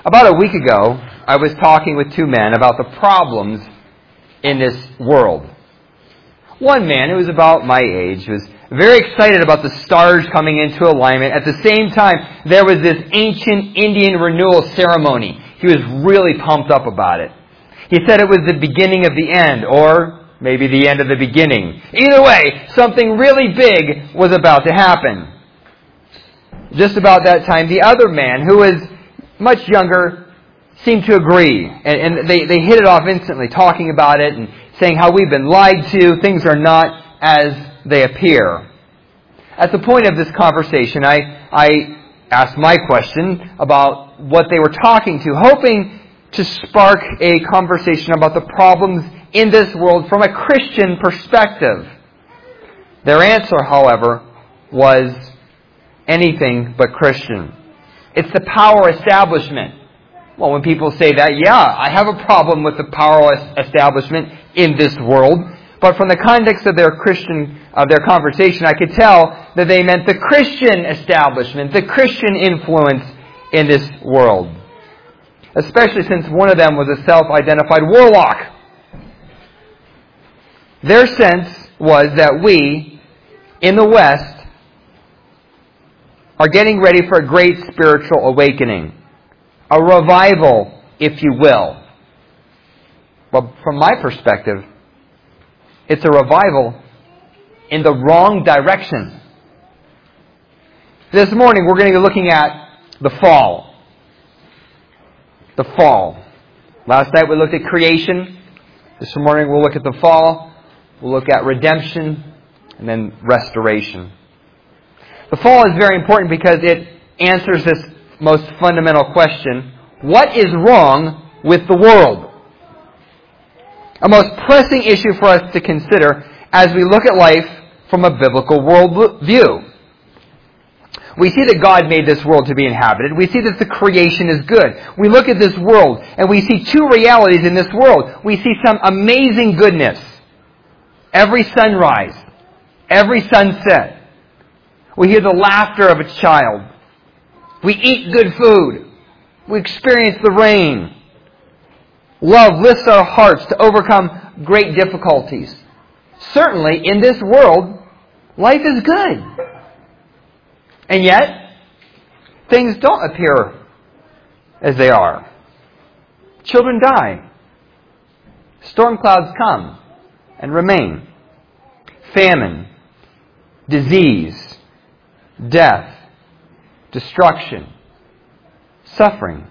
About a week ago, I was talking with two men about the problems in this world. One man, who was about my age, was very excited about the stars coming into alignment. At the same time, there was this ancient Indian renewal ceremony. He was really pumped up about it. He said it was the beginning of the end, or maybe the end of the beginning. Either way, something really big was about to happen. Just about that time, the other man, who was much younger, seemed to agree. And they hit it off instantly, talking about it and saying how we've been lied to, things are not as they appear. At the point of this conversation, I asked my question about what they were talking to, hoping to spark a conversation about the problems in this world from a Christian perspective. Their answer, however, was anything but Christian. It's the power establishment. Well, when people say that, yeah, I have a problem with the power establishment in this world. But from the context of their conversation, I could tell that they meant the Christian establishment, the Christian influence in this world. Especially since one of them was a self-identified warlock. Their sense was that we, in the West, are getting ready for a great spiritual awakening. A revival, if you will. But from my perspective, it's a revival in the wrong direction. This morning we're going to be looking at the fall. The fall. Last night we looked at creation. This morning we'll look at the fall. We'll look at redemption and then restoration. The fall is very important because it answers this most fundamental question: what is wrong with the world? A most pressing issue for us to consider as we look at life from a biblical worldview. We see that God made this world to be inhabited. We see that the creation is good. We look at this world and we see two realities in this world. We see some amazing goodness. Every sunrise, every sunset. We hear the laughter of a child. We eat good food. We experience the rain. Love lifts our hearts to overcome great difficulties. Certainly, in this world, life is good. And yet, things don't appear as they are. Children die. Storm clouds come and remain. Famine, disease, death, destruction, suffering.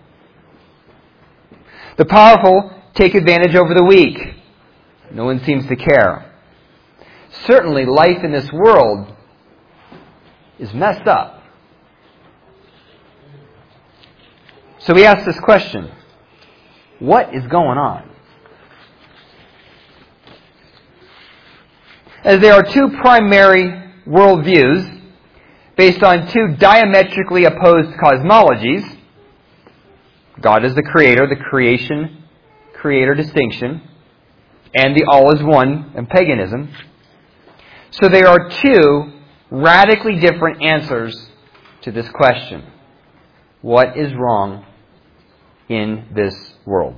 The powerful take advantage over the weak. No one seems to care. Certainly, life in this world is messed up. So we ask this question: what is going on? As there are two primary worldviews based on two diametrically opposed cosmologies, God is the creator, the creation-creator distinction, and the all is one and paganism. So there are two radically different answers to this question. What is wrong in this world?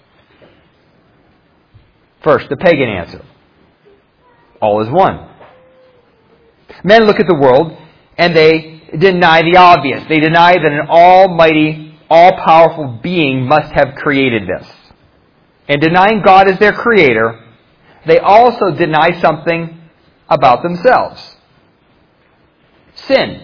First, the pagan answer. All is one. Men look at the world and they deny the obvious. They deny that an almighty, all-powerful being must have created this. And denying God as their creator, they also deny something about themselves. Sin.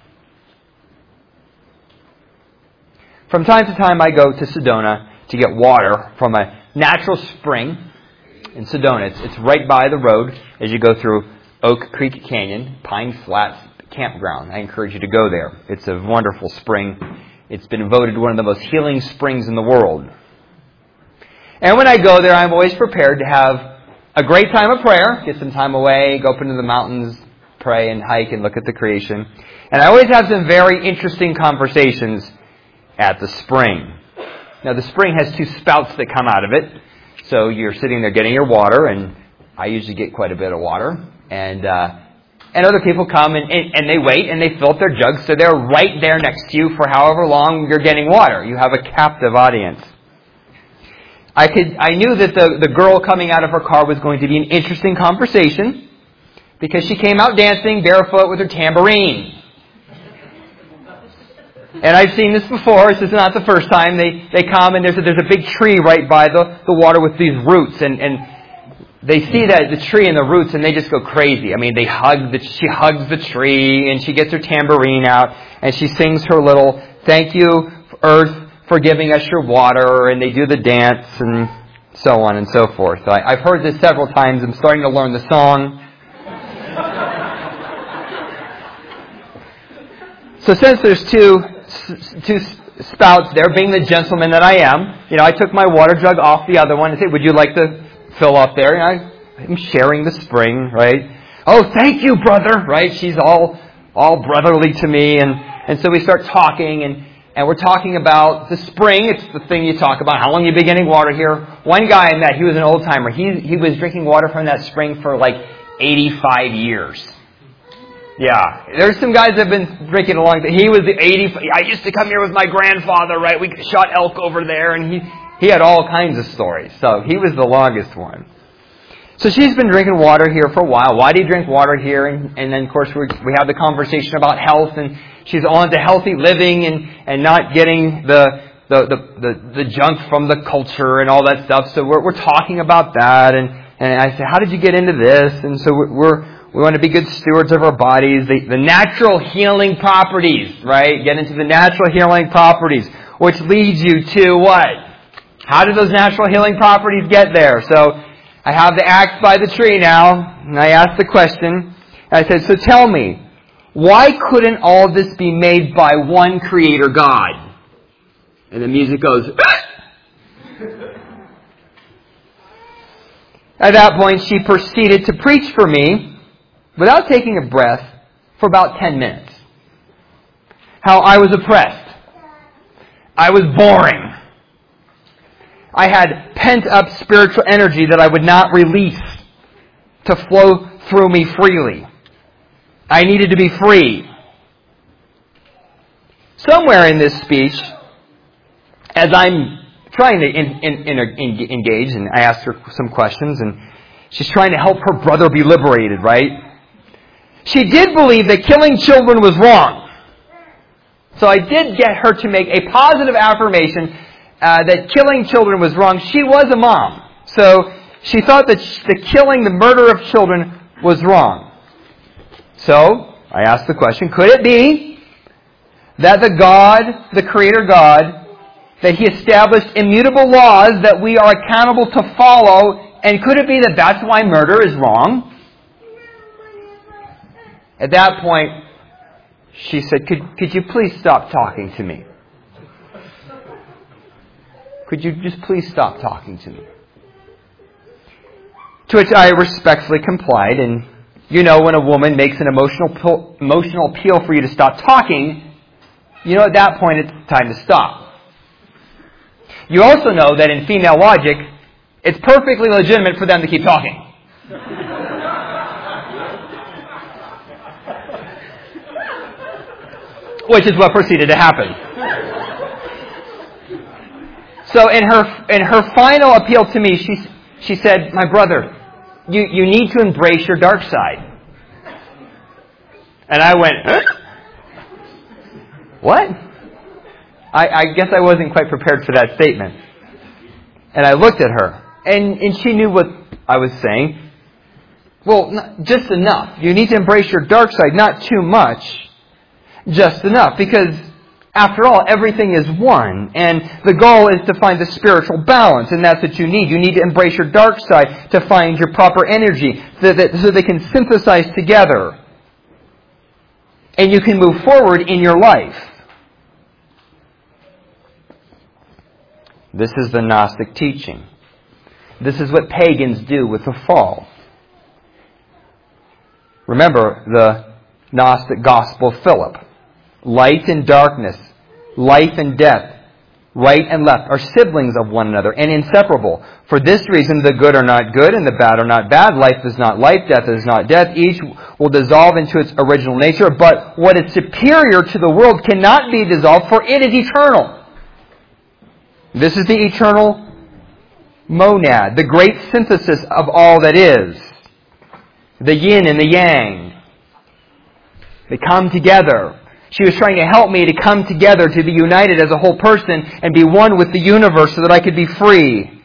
From time to time I go to Sedona to get water from a natural spring in Sedona. It's right by the road as you go through Oak Creek Canyon, Pine Flats Campground. I encourage you to go there. It's a wonderful spring. It's been voted one of the most healing springs in the world. And when I go there, I'm always prepared to have a great time of prayer, get some time away, go up into the mountains, pray and hike and look at the creation. And I always have some very interesting conversations at the spring. Now, the spring has two spouts that come out of it. So you're sitting there getting your water, and I usually get quite a bit of water. And And other people come and they wait and they fill up their jugs, so they're right there next to you for however long you're getting water. You have a captive audience. I knew that the girl coming out of her car was going to be an interesting conversation because she came out dancing barefoot with her tambourine. And I've seen this before. This is not the first time. They come and there's a big tree right by the water with these roots, and they see that the tree and the roots, and they just go crazy. I mean, she hugs the tree, and she gets her tambourine out, and she sings her little "Thank you, Earth, for giving us your water," and they do the dance, and so on and so forth. I've heard this several times. I'm starting to learn the song. So since there's two spouts there, being the gentleman that I am, I took my water jug off the other one and said, "Would you like to fill up there?" And I'm sharing the spring, right? "Oh, thank you, brother," right? She's all brotherly to me, and so we start talking, and we're talking about the spring. It's the thing you talk about. How long you been getting water here? One guy I met, he was an old timer. He was drinking water from that spring for like 85 years. Yeah, there's some guys that have been drinking a long time. He was the 80. I used to come here with my grandfather, right? We shot elk over there, and he had all kinds of stories. So he was the longest one. So she's been drinking water here for a while. "Why do you drink water here?" And then, of course, we have the conversation about health, and she's on to healthy living and not getting the junk from the culture and all that stuff. So we're talking about that, and I say, "How did you get into this?" And so we want to be good stewards of our bodies, the natural healing properties, right? Get into the natural healing properties, which leads you to what? How do those natural healing properties get there? So I have the axe by the tree now, and I asked the question. I said, "So tell me, why couldn't all this be made by one creator God?" And the music goes, "Ah!" At that point, she proceeded to preach for me, without taking a breath, for about 10 minutes. How I was oppressed. I was boring. I had pent-up spiritual energy that I would not release to flow through me freely. I needed to be free. Somewhere in this speech, as I'm trying to engage, and I asked her some questions, and she's trying to help her brother be liberated, right? She did believe that killing children was wrong. So I did get her to make a positive affirmation that killing children was wrong. She was a mom. So she thought that the murder of children was wrong. So I asked the question, could it be that the Creator God, that He established immutable laws that we are accountable to follow, and could it be that that's why murder is wrong? At that point, she said, could you please stop talking to me? Could you just please stop talking to me? To which I respectfully complied, and when a woman makes an emotional appeal for you to stop talking, at that point it's time to stop. You also know that in female logic, it's perfectly legitimate for them to keep talking. Which is what proceeded to happen. So in her final appeal to me, she said, "My brother, you need to embrace your dark side." And I went, "Huh? What?" I guess I wasn't quite prepared for that statement. And I looked at her, and she knew what I was saying. Well, just enough. You need to embrace your dark side, not too much. Just enough, because after all, everything is one, and the goal is to find the spiritual balance, and that's what you need. You need to embrace your dark side to find your proper energy, so they can synthesize together, and you can move forward in your life. This is the Gnostic teaching. This is what pagans do with the fall. Remember the Gnostic gospel of Philip. Light and darkness, life and death, Right and left are siblings of one another and inseparable. For this reason, the good are not good and the bad are not bad. Life is not life, death is not death. Each will dissolve into its original nature. But what is superior to the world cannot be dissolved, for it is eternal. This is the eternal monad, the great synthesis of all that is. The yin and the yang. They come together. She was trying to help me to come together, to be united as a whole person and be one with the universe so that I could be free.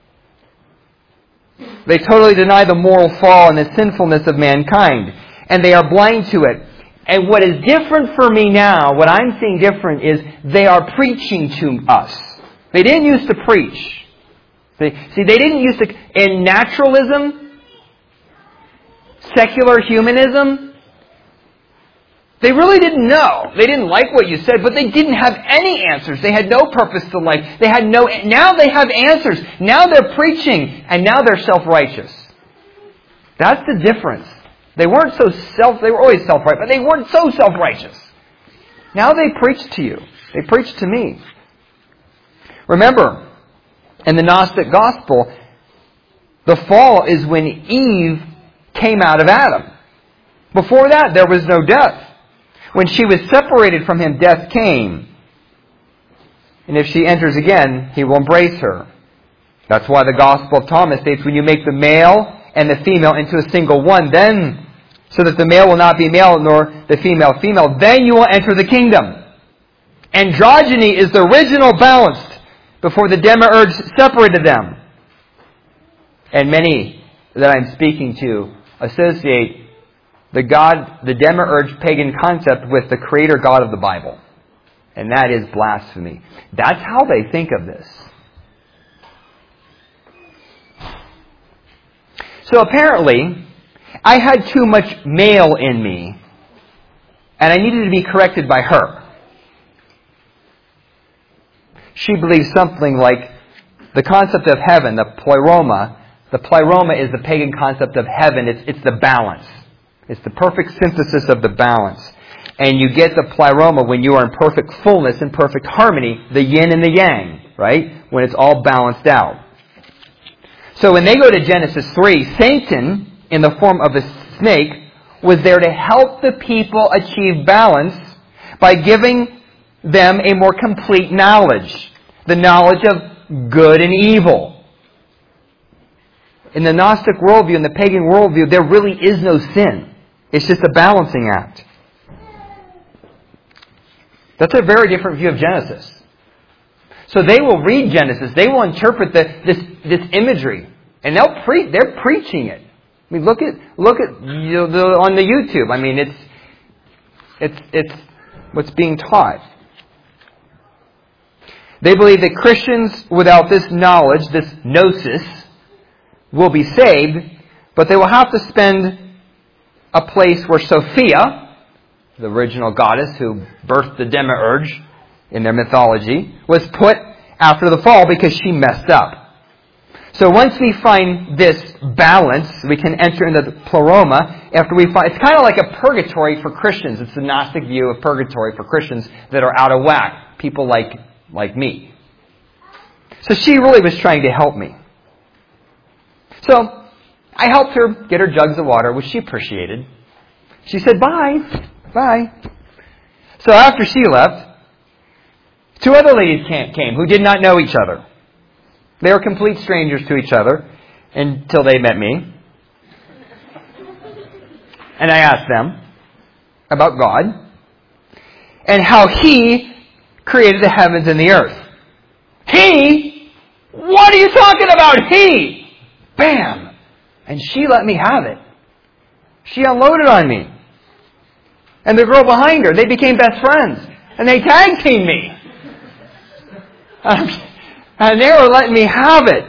They totally deny the moral fall and the sinfulness of mankind, and they are blind to it. And what is different for me now, what I'm seeing different, is they are preaching to us. They didn't used to preach. They didn't used to... In naturalism, secular humanism, they really didn't know. They didn't like what you said, but they didn't have any answers. They had no purpose to life. Now they have answers. Now they're preaching, and now they're self-righteous. That's the difference. They weren't they were always self-righteous, but they weren't so self-righteous. Now they preach to you. They preach to me. Remember, in the Gnostic gospel, the fall is when Eve came out of Adam. Before that, there was no death. When she was separated from him, death came. And if she enters again, he will embrace her. That's why the Gospel of Thomas states, when you make the male and the female into a single one, then, so that the male will not be male nor the female female, then you will enter the kingdom. Androgyny is the original balanced before the demiurge separated them. And many that I'm speaking to associate the demiurge pagan concept with the creator God of the Bible. And that is blasphemy. That's how they think of this. So apparently, I had too much male in me, and I needed to be corrected by her. She believes something like the concept of heaven, the pleroma. The pleroma is the pagan concept of heaven. It's the balance. It's the perfect synthesis of the balance. And you get the pleroma when you are in perfect fullness and perfect harmony, the yin and the yang, right? When it's all balanced out. So when they go to Genesis 3, Satan, in the form of a snake, was there to help the people achieve balance by giving them a more complete knowledge. The knowledge of good and evil. In the Gnostic worldview, in the pagan worldview, there really is no sin. It's just a balancing act. That's a very different view of Genesis. So they will read Genesis. They will interpret this imagery. And they're preaching it. I mean, look at on the YouTube. I mean, it's what's being taught. They believe that Christians without this knowledge, this gnosis, will be saved, but they will have to spend a place where Sophia, the original goddess who birthed the demiurge in their mythology, was put after the fall because she messed up. So once we find this balance, we can enter into the pleroma. It's kind of like a purgatory for Christians. It's the Gnostic view of purgatory for Christians that are out of whack. People like me. So she really was trying to help me. So I helped her get her jugs of water, which she appreciated. She said, bye. Bye. So after she left, two other ladies came who did not know each other. They were complete strangers to each other until they met me. And I asked them about God and how He created the heavens and the earth. He? What are you talking about? He? Bam! And she let me have it. She unloaded on me. And the girl behind her, they became best friends. And they tag teamed me. And they were letting me have it.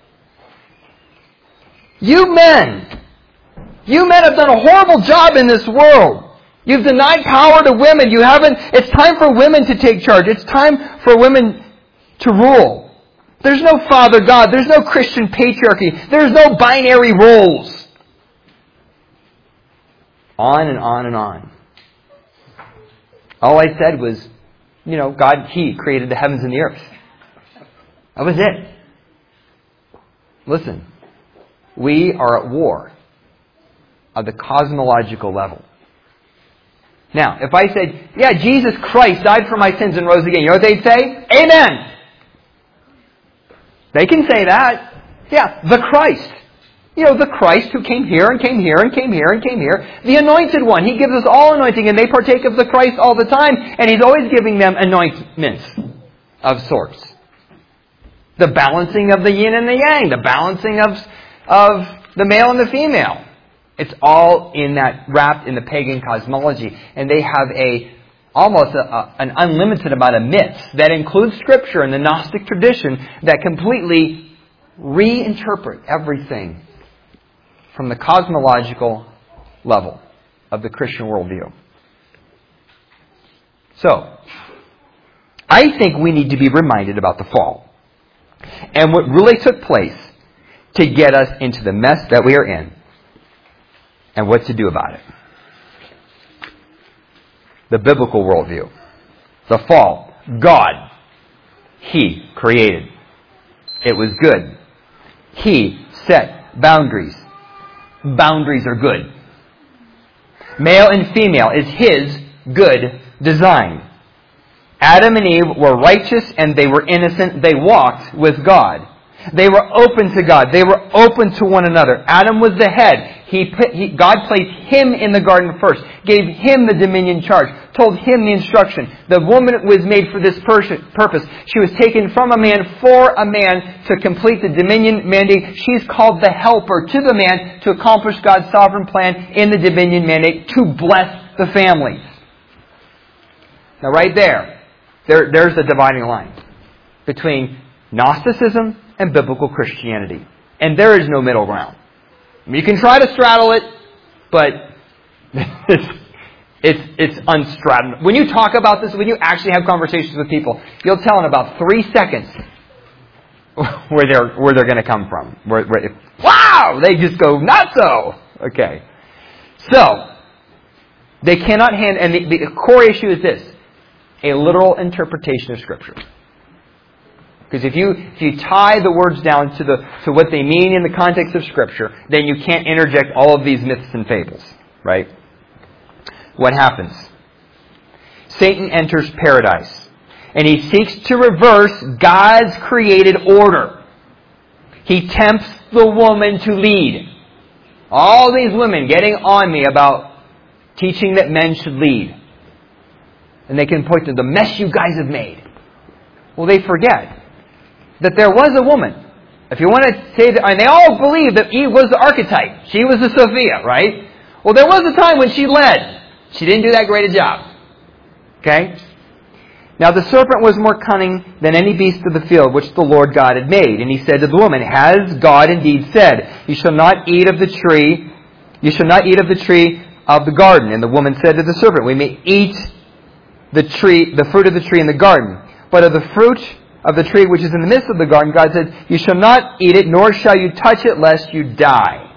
You men have done a horrible job in this world. You've denied power to women. It's time for women to take charge. It's time for women to rule. There's no Father God. There's no Christian patriarchy. There's no binary roles. On and on and on. All I said was, God, He created the heavens and the earth. That was it. Listen, we are at war at the cosmological level. Now, if I said, yeah, Jesus Christ died for my sins and rose again, you know what they'd say? Amen! They can say that. Yeah, the Christ. You know, the Christ who came here and came here and came here and came here. The Anointed One. He gives us all anointing, and they partake of the Christ all the time, and He's always giving them anointments of sorts. The balancing of the yin and the yang. The balancing of the male and the female. It's all in that, wrapped in the pagan cosmology. And they have almost an unlimited amount of myths that include Scripture and the Gnostic tradition that completely reinterpret everything from the cosmological level of the Christian worldview. So, I think we need to be reminded about the fall and what really took place to get us into the mess that we are in and what to do about it. The biblical worldview. The fall. God. He created. It was good. He set boundaries. Boundaries are good. Male and female is His good design. Adam and Eve were righteous and they were innocent. They walked with God. They were open to God. They were open to one another. Adam was the head. God placed him in the garden first, gave him the dominion charge, told him the instruction. The woman was made for this purpose. She was taken from a man for a man to complete the dominion mandate. She's called the helper to the man to accomplish God's sovereign plan in the dominion mandate to bless the families. Now right there's the dividing line between Gnosticism and biblical Christianity. And there is no middle ground. You can try to straddle it, but it's unstraddled. When you talk about this, when you actually have conversations with people, you'll tell in about 3 seconds where they're going to come from. Wow! They just go, not so! Okay. So, they cannot and the core issue is this: a literal interpretation of Scripture. Because if you tie the words down to what they mean in the context of Scripture, then you can't interject all of these myths and fables, right? What happens? Satan enters paradise, and he seeks to reverse God's created order. He tempts the woman to lead. All these women getting on me about teaching that men should lead. And they can point to the mess you guys have made. Well, they forget that there was a woman. If you want to say that, and they all believe that Eve was the archetype. She was the Sophia, right? Well, there was a time when she led. She didn't do that great a job. Okay? Now the serpent was more cunning than any beast of the field which the Lord God had made. And he said to the woman, "Has God indeed said, you shall not eat of the tree, of the garden?" And the woman said to the serpent, "We may eat the fruit of the tree in the garden. But of the fruit of the tree which is in the midst of the garden," God said, "you shall not eat it, nor shall you touch it, lest you die."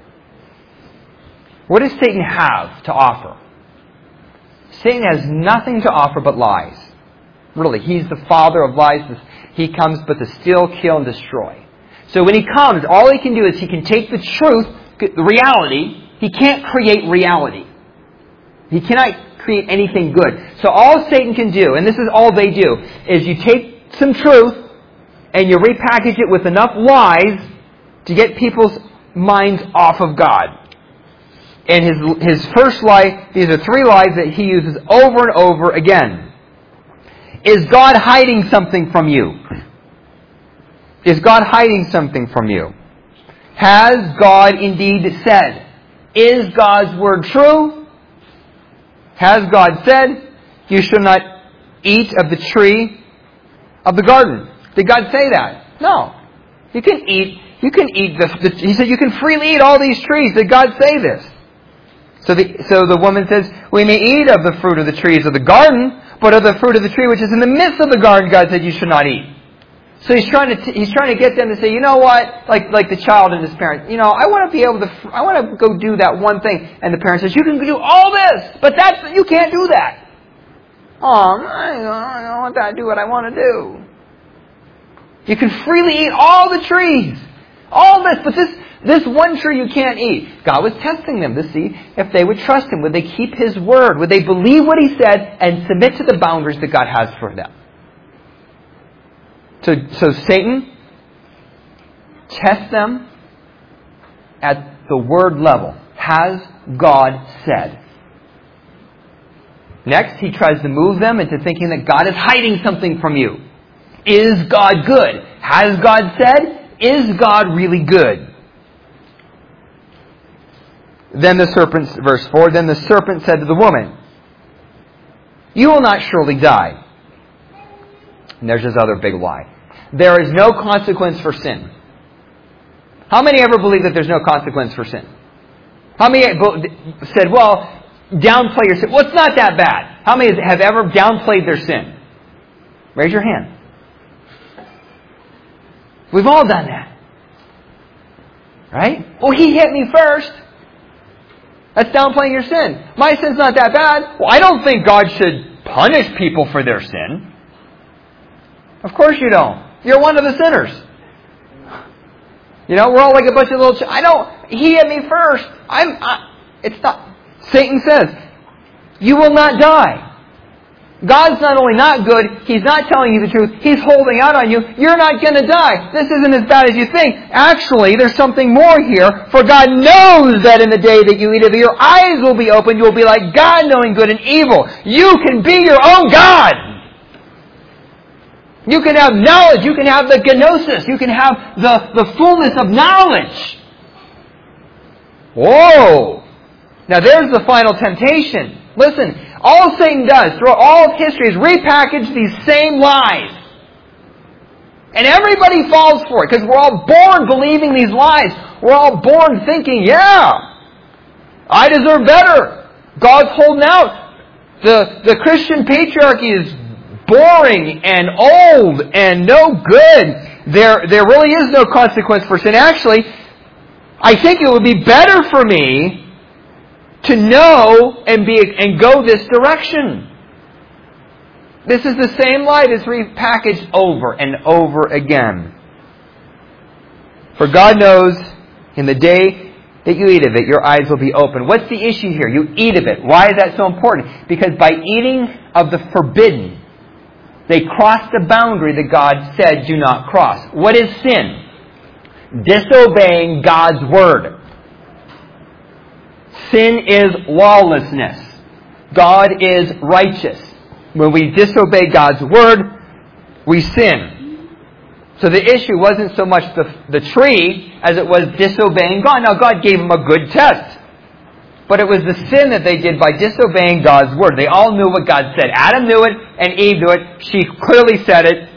What does Satan have to offer? Satan has nothing to offer but lies. Really, he's the father of lies. He comes but to steal, kill, and destroy. So when he comes, all he can do is he can take the truth, the reality. He can't create reality. He cannot create anything good. So all Satan can do, and this is all they do, is you take some truth and you repackage it with enough lies to get people's minds off of God. And his first lie, these are 3 lies that he uses over and over again. Is God hiding something from you? Is God hiding something from you? Has God indeed said? Is God's word true? Has God said, "You shall not eat of the tree of the garden"? Did God say that? No. You can eat he said you can freely eat all these trees. Did God say this? So the woman says, "We may eat of the fruit of the trees of the garden, but of the fruit of the tree which is in the midst of the garden, God said you should not eat." So he's trying to get them to say, you know what, like the child and his parent, I want to go do that one thing, and the parent says, "You can do all this, but you can't do that." "Oh, I don't want to do what I want to do." You can freely eat all the trees. All this, but this one tree you can't eat. God was testing them to see if they would trust Him. Would they keep His word? Would they believe what He said and submit to the boundaries that God has for them? So Satan tests them at the word level. Has God said? Next, he tries to move them into thinking that God is hiding something from you. Is God good? Has God said? Is God really good? Then the serpent, verse 4, then the serpent said to the woman, you will not surely die. And there's this other big lie. There is no consequence for sin. How many ever believe that there's no consequence for sin? How many said, well, downplay your sin? Well, it's not that bad. How many have ever downplayed their sin? Raise your hand. We've all done that. Right? Well, he hit me first. That's downplaying your sin. My sin's not that bad. Well, I don't think God should punish people for their sin. Of course you don't. You're one of the sinners. You know, we're all like a bunch of little... He hit me first. It's not... Satan says, you will not die. God's not only not good, He's not telling you the truth, He's holding out on you. You're not going to die. This isn't as bad as you think. Actually, there's something more here. For God knows that in the day that you eat of it, your eyes will be opened. You'll be like God, knowing good and evil. You can be your own God. You can have knowledge. You can have the gnosis. You can have the fullness of knowledge. Whoa! Now there's the final temptation. Listen, all Satan does throughout all of history is repackage these same lies. And everybody falls for it because we're all born believing these lies. We're all born thinking, yeah, I deserve better. God's holding out. The Christian patriarchy is boring and old and no good. There really is no consequence for sin. Actually, I think it would be better for me to know and go this direction. This is the same lie that's repackaged over and over again. For God knows in the day that you eat of it, your eyes will be open. What's the issue here? You eat of it. Why is that so important? Because by eating of the forbidden, they cross the boundary that God said do not cross. What is sin? Disobeying God's word. Sin is lawlessness. God is righteous. When we disobey God's word, we sin. So the issue wasn't so much the tree as it was disobeying God. Now God gave them a good test. But it was the sin that they did by disobeying God's word. They all knew what God said. Adam knew it and Eve knew it. She clearly said it.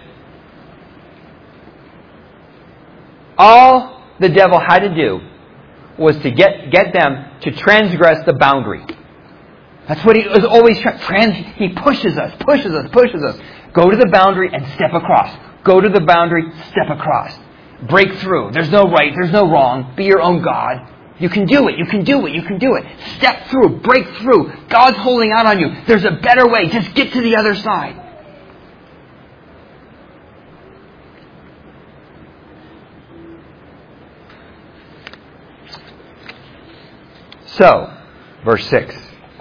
All the devil had to do was to get them to transgress the boundary. That's what he was always trying. He pushes us. Go to the boundary and step across. Go to the boundary, step across. Break through. There's no right, there's no wrong. Be your own God. You can do it. Step through. Break through. God's holding out on you. There's a better way. Just get to the other side. So, verse 6.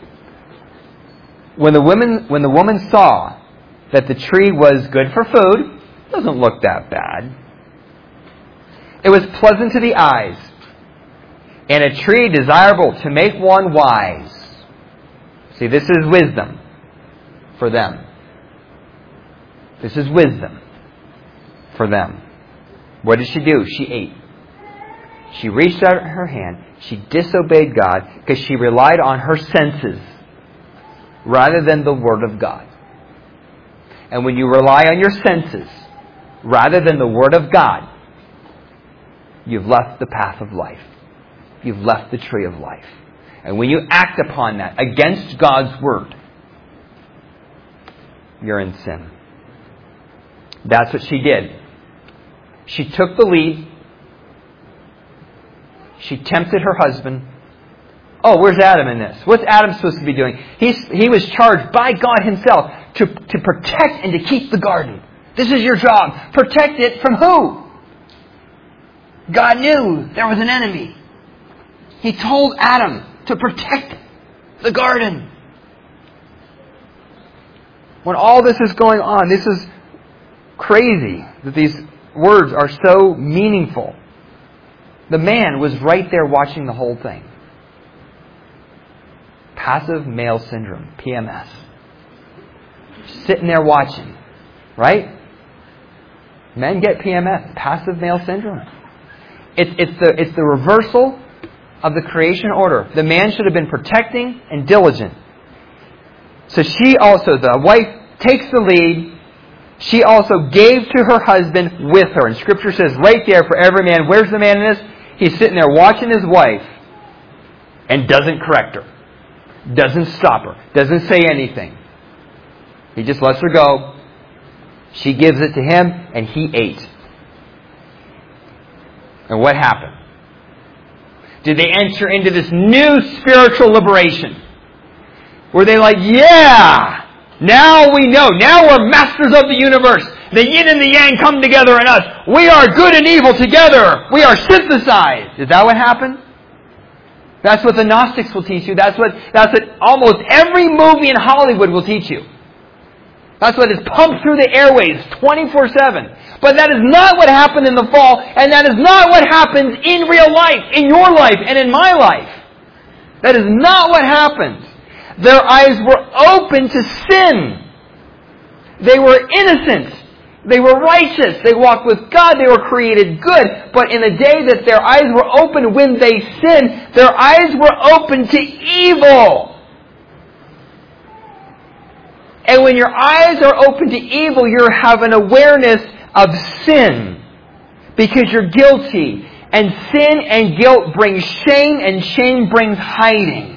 When the woman saw that the tree was good for food, doesn't look that bad. It was pleasant to the eyes, and a tree desirable to make one wise. See, this is wisdom for them. This is wisdom for them. What did she do? She ate. She reached out her hand. She disobeyed God because she relied on her senses rather than the Word of God. And when you rely on your senses rather than the Word of God, you've left the path of life. You've left the tree of life. And when you act upon that against God's Word, you're in sin. That's what she did. She took the lead. She tempted her husband. Oh, where's Adam in this? What's Adam supposed to be doing? He was charged by God Himself to protect and to keep the garden. This is your job. Protect it from who? God knew there was an enemy. He told Adam to protect the garden. When all this is going on, this is crazy that these words are so meaningful. The man was right there watching the whole thing. Passive male syndrome, PMS. Sitting there watching. Right? Men get PMS, passive male syndrome. It's the reversal of the creation order. The man should have been protecting and diligent. So she also, the wife, takes the lead. She also gave to her husband with her. And Scripture says right there for every man, where's the man in this? He's sitting there watching his wife and doesn't correct her. Doesn't stop her. Doesn't say anything. He just lets her go. She gives it to him and he ate. And what happened? Did they enter into this new spiritual liberation? Were they like, yeah, now we know. Now we're masters of the universe. The yin and the yang come together in us. We are good and evil together. We are synthesized. Is that what happened? That's what the Gnostics will teach you. That's what almost every movie in Hollywood will teach you. That's what is pumped through the airwaves 24/7. But that is not what happened in the fall, and that is not what happens in real life, in your life, and in my life. That is not what happened. Their eyes were open to sin. They were innocent. They were righteous. They walked with God. They were created good. But in the day that their eyes were open when they sinned, their eyes were open to evil. And when your eyes are open to evil, you have an awareness of sin. Because you're guilty. And sin and guilt brings shame, and shame brings hiding.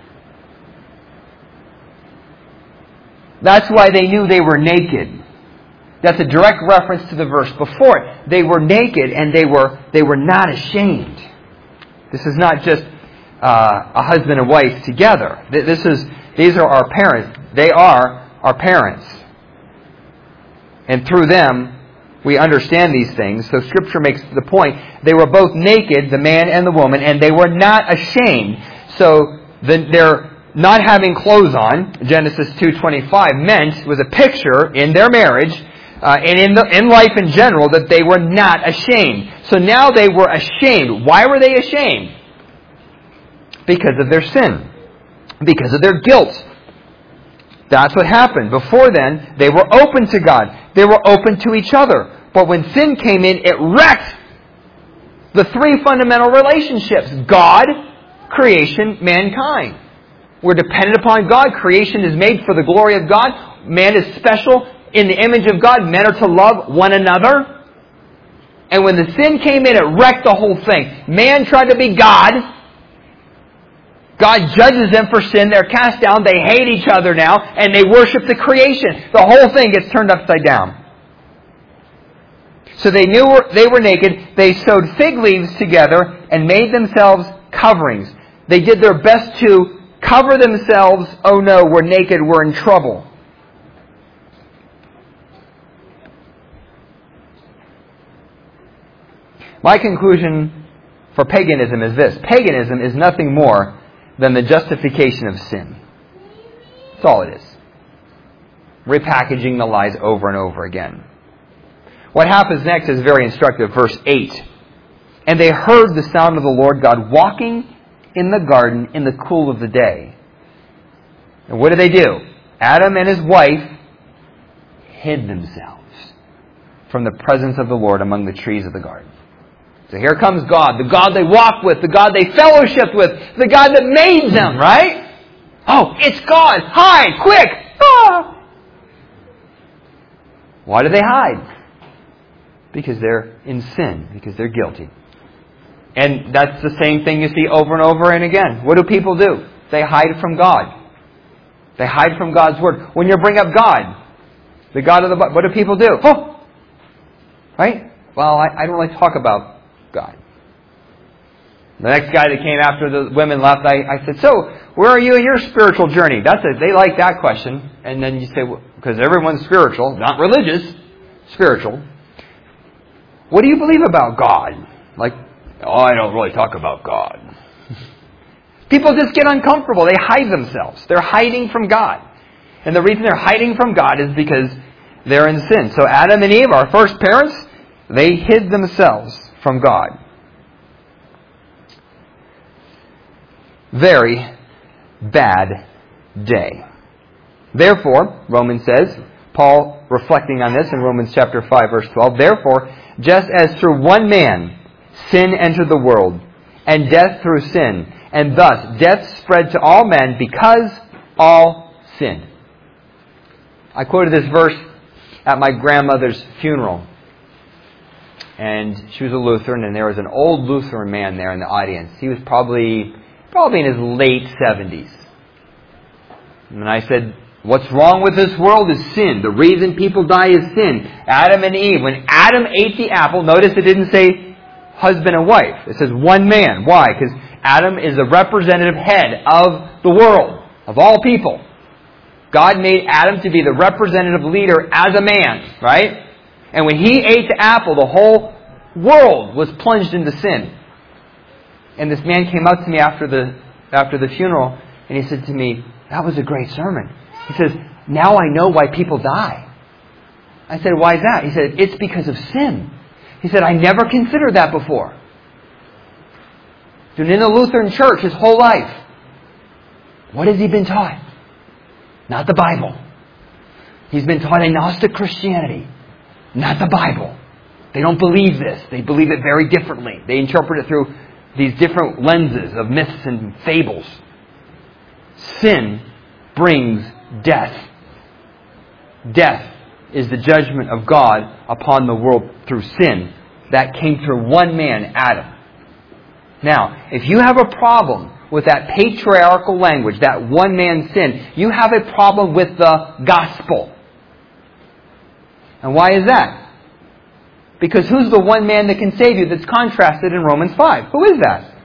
That's why they knew they were naked. That's a direct reference to the verse before it. They were naked and they were not ashamed. This is not just a husband and wife together. These are our parents. They are our parents. And through them, we understand these things. So Scripture makes the point. They were both naked, the man and the woman, and they were not ashamed. So their not having clothes on, Genesis 2:25, was a picture in their marriage and in life in general that they were not ashamed. So now they were ashamed. Why were they ashamed? Because of their sin. Because of their guilt. That's what happened. Before then, they were open to God. They were open to each other. But when sin came in, it wrecked the three fundamental relationships. God, creation, mankind. We're dependent upon God. Creation is made for the glory of God. Man is special in the image of God. Men are to love one another. And when the sin came in, it wrecked the whole thing. Man tried to be God. God judges them for sin. They're cast down. They hate each other now. And they worship the creation. The whole thing gets turned upside down. So they knew they were naked. They sewed fig leaves together and made themselves coverings. They did their best to cover themselves. Oh no, we're naked. We're in trouble. My conclusion for paganism is this. Paganism is nothing more than the justification of sin. That's all it is. Repackaging the lies over and over again. What happens next is very instructive. Verse 8. And they heard the sound of the Lord God walking in the garden in the cool of the day. And what did they do? Adam and his wife hid themselves from the presence of the Lord among the trees of the garden. So here comes God, the God they walk with, the God they fellowship with, the God that made them, right? Oh, it's God! Hide! Quick! Ah! Why do they hide? Because they're in sin, because they're guilty. And that's the same thing you see over and over and again. What do people do? They hide from God. They hide from God's Word. When you bring up God, the God of the Bible, what do people do? Oh! Right? Well, I don't really talk about God. The next guy that came after the women left, I said, so, where are you in your spiritual journey? They like that question. And then you say, well, because everyone's spiritual, not religious. spiritual. What do you believe about God? Like, I don't really talk about God. People just get uncomfortable. They hide themselves. They're hiding from God. And the reason they're hiding from God is because they're in sin. So Adam and Eve, our first parents, they hid themselves from God. Very bad day. Therefore, Romans says, Paul reflecting on this in Romans chapter 5, verse 12, therefore, just as through one man sin entered the world, and death through sin, and thus death spread to all men because all sinned. I quoted this verse at my grandmother's funeral. And she was a Lutheran, and there was an old Lutheran man there in the audience. He was probably in his late 70s. And I said, what's wrong with this world is sin. The reason people die is sin. Adam and Eve. When Adam ate the apple, notice it didn't say husband and wife. It says one man. Why? Because Adam is the representative head of the world, of all people. God made Adam to be the representative leader as a man, right? And when he ate the apple, the whole world was plunged into sin. And this man came up to me after the funeral, and he said to me, that was a great sermon. He says, now I know why people die. I said, why is that? He said, it's because of sin. He said, I never considered that before. Been in the Lutheran church his whole life. What has he been taught? Not the Bible. He's been taught a Gnostic Christianity. Not the Bible. They don't believe this. They believe it very differently. They interpret it through these different lenses of myths and fables. Sin brings death. Death is the judgment of God upon the world through sin. That came through one man, Adam. Now, if you have a problem with that patriarchal language, that one man sin, you have a problem with the gospel. And why is that? Because who's the one man that can save you that's contrasted in Romans 5? Who is that?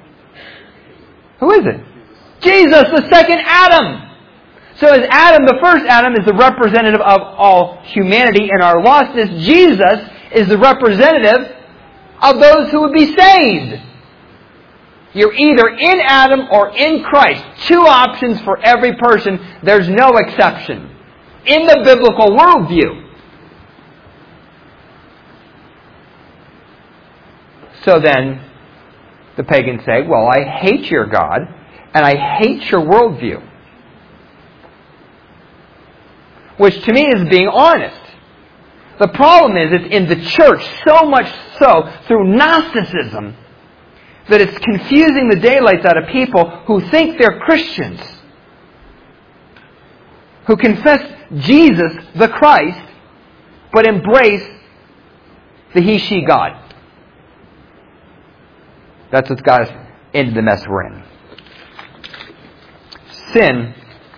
Who is it? Jesus, the second Adam. So as Adam, the first Adam, is the representative of all humanity and our lostness, Jesus is the representative of those who would be saved. You're either in Adam or in Christ. Two options for every person. There's no exception. In the biblical worldview. So then, the pagans say, well, I hate your God, and I hate your worldview. Which to me is being honest. The problem is, it's in the church, so much so, through Gnosticism, that it's confusing the daylights out of people who think they're Christians, who confess Jesus, the Christ, but embrace the he, she, God. That's what's got us into the mess we're in. Sin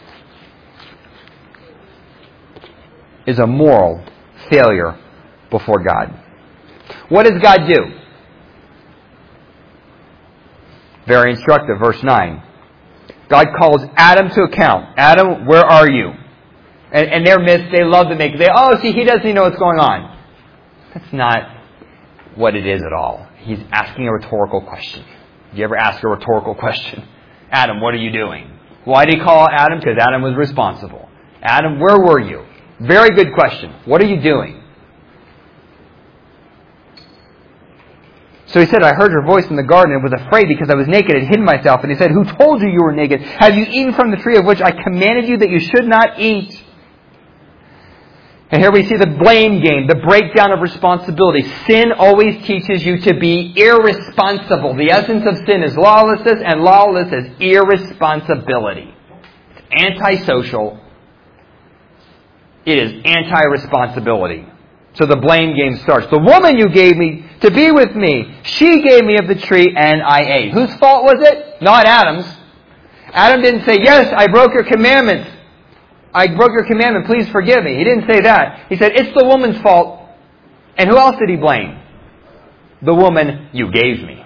is a moral failure before God. What does God do? Very instructive, verse 9. God calls Adam to account. Adam, where are you? And their myths, they love to make, he doesn't even know what's going on. That's not what it is at all. He's asking a rhetorical question. Did you ever ask a rhetorical question? Adam, what are you doing? Why did he call Adam? Because Adam was responsible. Adam, where were you? Very good question. What are you doing? So he said, I heard your voice in the garden and was afraid because I was naked and hid myself. And he said, who told you you were naked? Have you eaten from the tree of which I commanded you that you should not eat? And here we see the blame game, the breakdown of responsibility. Sin always teaches you to be irresponsible. The essence of sin is lawlessness, and lawlessness is irresponsibility. It's antisocial. It is anti-responsibility. So the blame game starts. The woman you gave me to be with me, she gave me of the tree and I ate. Whose fault was it? Not Adam's. Adam didn't say, yes, I broke your commandments. I broke your commandment, please forgive me. He didn't say that. He said, it's the woman's fault. And who else did he blame? The woman you gave me.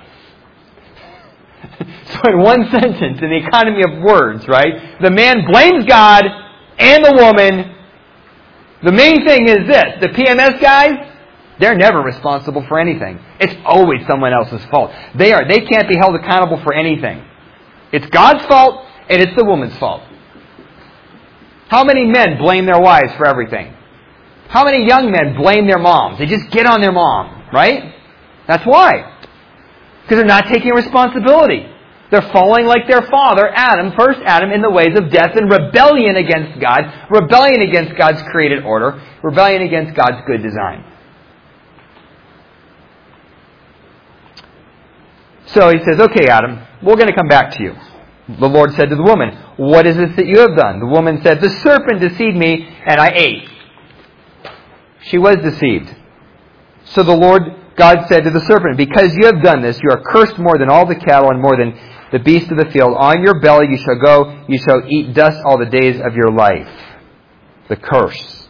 So in one sentence, in the economy of words, right? The man blames God and the woman The main thing is this. The PMS guys, they're never responsible for anything. It's always someone else's fault. They can't be held accountable for anything. It's God's fault, and it's the woman's fault. How many men blame their wives for everything? How many young men blame their moms? They just get on their mom, right? That's why. Because they're not taking responsibility. They're following like their father, Adam, first Adam, in the ways of death and rebellion against God, rebellion against God's created order, rebellion against God's good design. So he says, okay, Adam, we're going to come back to you. The Lord said to the woman, what is this that you have done? The woman said, the serpent deceived me, and I ate. She was deceived. So the Lord God said to the serpent, because you have done this, you are cursed more than all the cattle and more than the beasts of the field. On your belly you shall go, you shall eat dust all the days of your life. The curse.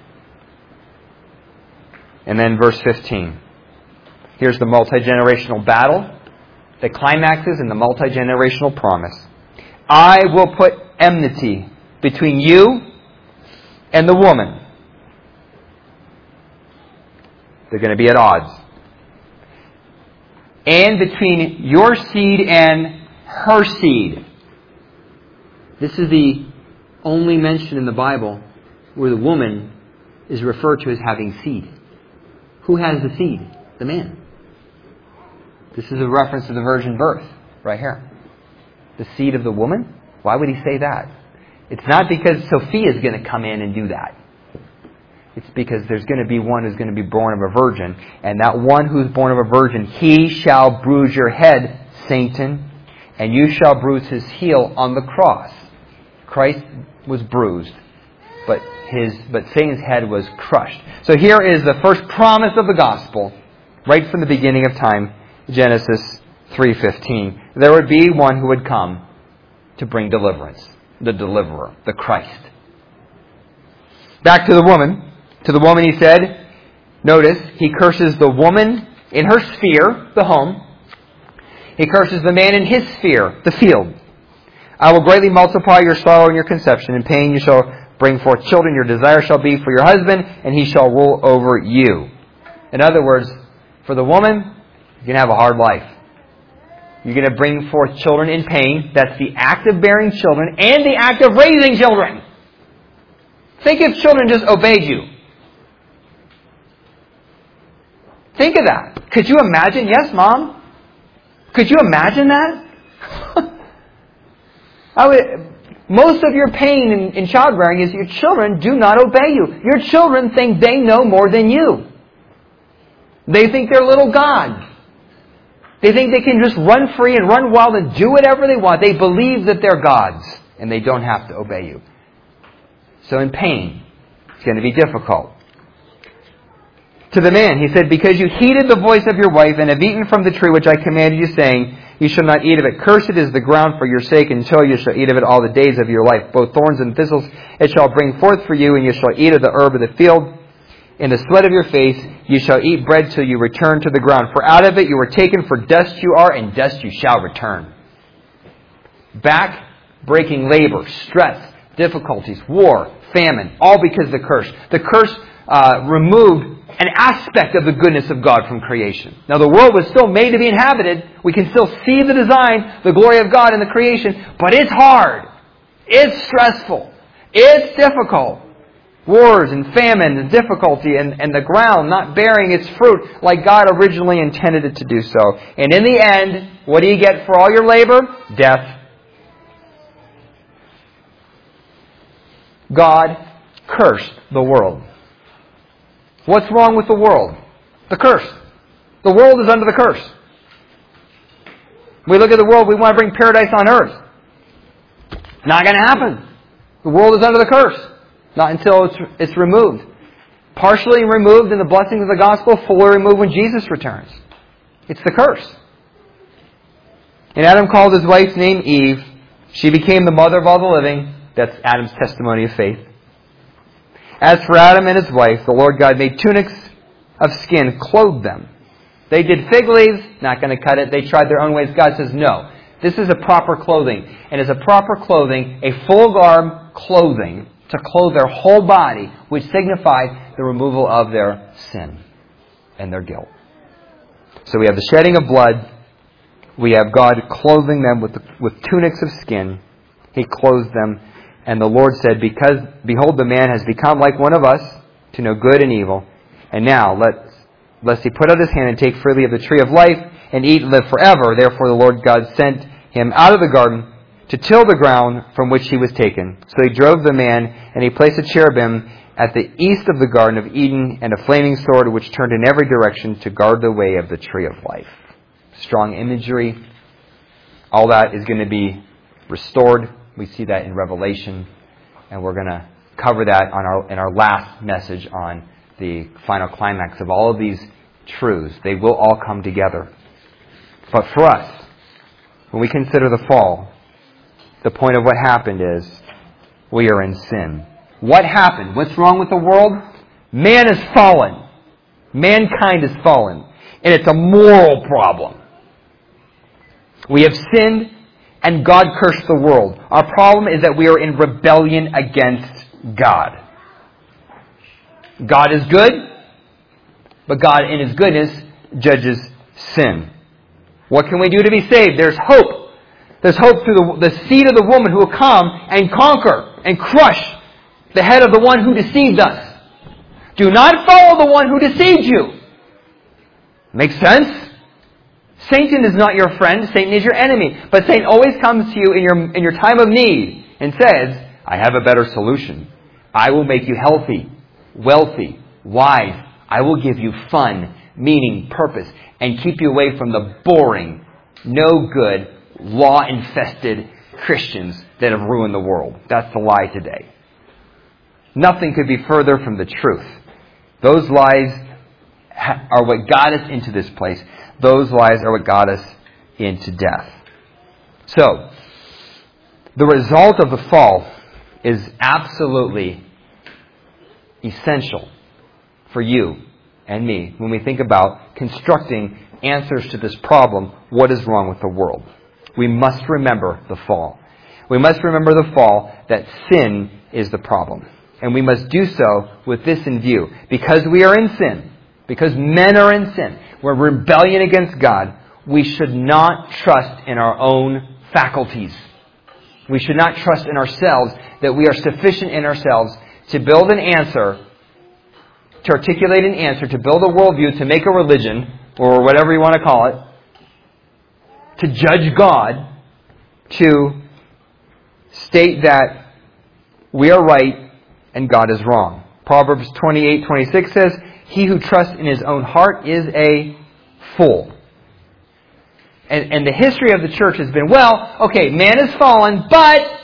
And then verse 15. Here's the multi-generational battle that climaxes in the multi-generational promise. I will put enmity between you and the woman. They're going to be at odds. And between your seed and her seed. This is the only mention in the Bible where the woman is referred to as having seed. Who has the seed? The man. This is a reference to the virgin birth, right here. The seed of the woman? Why would he say that? It's not because Sophia is going to come in and do that. It's because there's going to be one who's going to be born of a virgin. And that one who's born of a virgin, he shall bruise your head, Satan, and you shall bruise his heel on the cross. Christ was bruised, but Satan's head was crushed. So here is the first promise of the gospel, right from the beginning of time, Genesis 3:15. There would be one who would come to bring deliverance, the deliverer, the Christ. Back to the woman. To the woman he said, notice, he curses the woman in her sphere, the home. He curses the man in his sphere, the field. I will greatly multiply your sorrow and your conception. In pain you shall bring forth children. Your desire shall be for your husband, and he shall rule over you. In other words, for the woman, you're going to have a hard life. You're going to bring forth children in pain. That's the act of bearing children and the act of raising children. Think if children just obeyed you. Think of that. Could you imagine? Yes, Mom. Could you imagine that? Most of your pain in childbearing is your children do not obey you. Your children think they know more than you. They think they're little gods. They think they can just run free and run wild and do whatever they want. They believe that they're gods and they don't have to obey you. So in pain, it's going to be difficult. To the man, he said, because you heeded the voice of your wife and have eaten from the tree which I commanded you, saying, you shall not eat of it. Cursed is the ground for your sake, until you shall eat of it all the days of your life. Both thorns and thistles it shall bring forth for you, and you shall eat of the herb of the field. In the sweat of your face you shall eat bread till you return to the ground. For out of it you were taken, for dust you are, and dust you shall return. Back-breaking labor, stress, difficulties, war, famine, all because of the curse. The curse removed an aspect of the goodness of God from creation. Now the world was still made to be inhabited. We can still see the design, the glory of God in the creation, but it's hard. It's stressful. It's difficult. Wars and famine and difficulty and the ground not bearing its fruit like God originally intended it to do so. And in the end, what do you get for all your labor? Death. God cursed the world. What's wrong with the world? The curse. The world is under the curse. We look at the world, we want to bring paradise on earth. Not going to happen. The world is under the curse. Not until it's removed. Partially removed in the blessings of the gospel, fully removed when Jesus returns. It's the curse. And Adam called his wife's name Eve. She became the mother of all the living. That's Adam's testimony of faith. As for Adam and his wife, the Lord God made tunics of skin, clothed them. They did fig leaves, not going to cut it. They tried their own ways. God says, no. This is a proper clothing. And as a proper clothing, a full garb clothing to clothe their whole body, which signified the removal of their sin and their guilt. So we have the shedding of blood. We have God clothing them with tunics of skin. He clothes them. And the Lord said, because, behold, the man has become like one of us, to know good and evil. And now, lest he put out his hand and take freely of the tree of life, and eat and live forever. Therefore the Lord God sent him out of the garden to till the ground from which he was taken. So he drove the man, and he placed a cherubim at the east of the Garden of Eden, and a flaming sword which turned in every direction to guard the way of the tree of life. Strong imagery. All that is going to be restored. We see that in Revelation, and we're going to cover that in our last message on the final climax of all of these truths. They will all come together. But for us, when we consider the fall, the point of what happened is we are in sin. What happened? What's wrong with the world? Man has fallen. Mankind has fallen. And it's a moral problem. We have sinned, and God cursed the world. Our problem is that we are in rebellion against God. God is good, but God in His goodness judges sin. What can we do to be saved? There's hope. There's hope through the seed of the woman who will come and conquer and crush the head of the one who deceived us. Do not follow the one who deceived you. Makes sense? Satan is not your friend. Satan is your enemy. But Satan always comes to you in your time of need and says, I have a better solution. I will make you healthy, wealthy, wise. I will give you fun, meaning, purpose, and keep you away from the boring, no good, law-infested Christians that have ruined the world. That's the lie today. Nothing could be further from the truth. Those lies are what got us into this place. Those lies are what got us into death. So, the result of the fall is absolutely essential for you and me when we think about constructing answers to this problem, what is wrong with the world. We must remember the fall. We must remember the fall, that sin is the problem. And we must do so with this in view. Because we are in sin, because men are in sin, we're in rebellion against God, we should not trust in our own faculties. We should not trust in ourselves that we are sufficient in ourselves to build an answer, to articulate an answer, to build a worldview, to make a religion, or whatever you want to call it, to judge God, to state that we are right and God is wrong. Proverbs 28:26 says, he who trusts in his own heart is a fool. And the history of the church has been, well, okay, man has fallen, but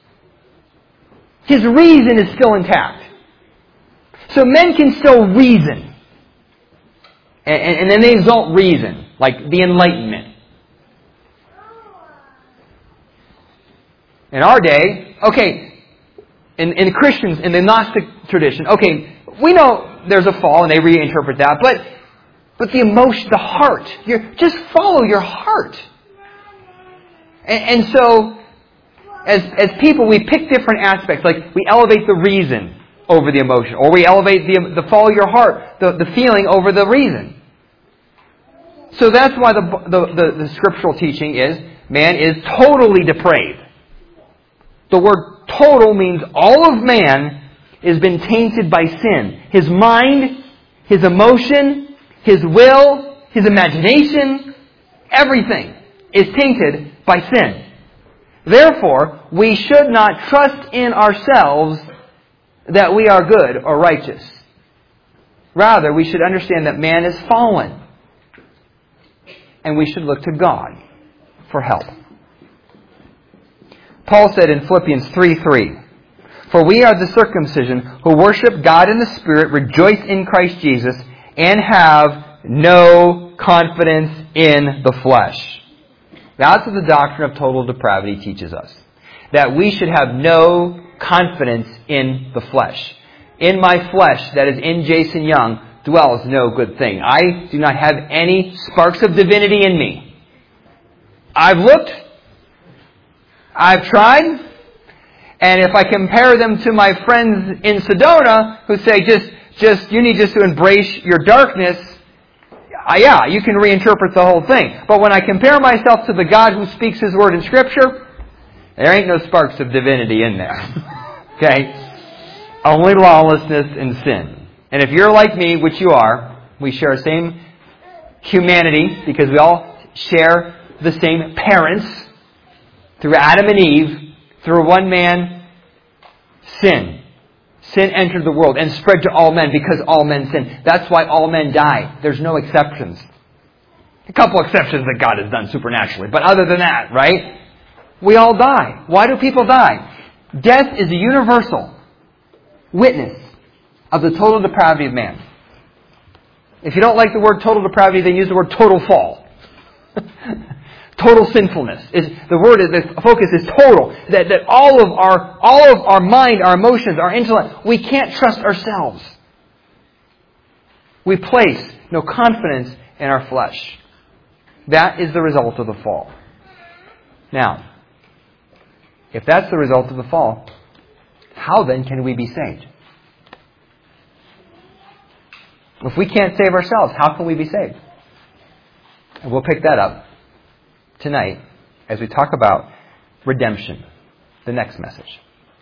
his reason is still intact. So men can still reason. And then they exalt reason, like the Enlightenment. In our day, okay, in Christians, in the Gnostic tradition, okay, we know there's a fall and they reinterpret that, but the emotion, the heart, just follow your heart. And so, as people, we pick different aspects, like we elevate the reason over the emotion, or we elevate the follow your heart, the feeling over the reason. So that's why the scriptural teaching is, man is totally depraved. The word total means all of man has been tainted by sin. His mind, his emotion, his will, his imagination, everything is tainted by sin. Therefore, we should not trust in ourselves that we are good or righteous. Rather, we should understand that man is fallen. And we should look to God for help. Paul said in Philippians 3:3, for we are the circumcision who worship God in the Spirit, rejoice in Christ Jesus, and have no confidence in the flesh. That's what the doctrine of total depravity teaches us. That we should have no confidence in the flesh. In my flesh, that is in Jason Young, dwells no good thing. I do not have any sparks of divinity in me. I've looked. I've tried. And if I compare them to my friends in Sedona who say, you need just to embrace your darkness, yeah, you can reinterpret the whole thing. But when I compare myself to the God who speaks His Word in Scripture, there ain't no sparks of divinity in there. Okay? Only lawlessness and sin. And if you're like me, which you are, we share the same humanity because we all share the same parents through Adam and Eve, through one man, sin. Sin entered the world and spread to all men because all men sin. That's why all men die. There's no exceptions. A couple exceptions that God has done supernaturally. But other than that, right? We all die. Why do people die? Death is a universal witness of the total depravity of man. If you don't like the word total depravity, then use the word total fall. Total sinfulness. The focus is total. That all of our mind, our emotions, our intellect, we can't trust ourselves. We place no confidence in our flesh. That is the result of the fall. Now, if that's the result of the fall, how then can we be saved? If we can't save ourselves, how can we be saved? And we'll pick that up tonight as we talk about redemption, the next message.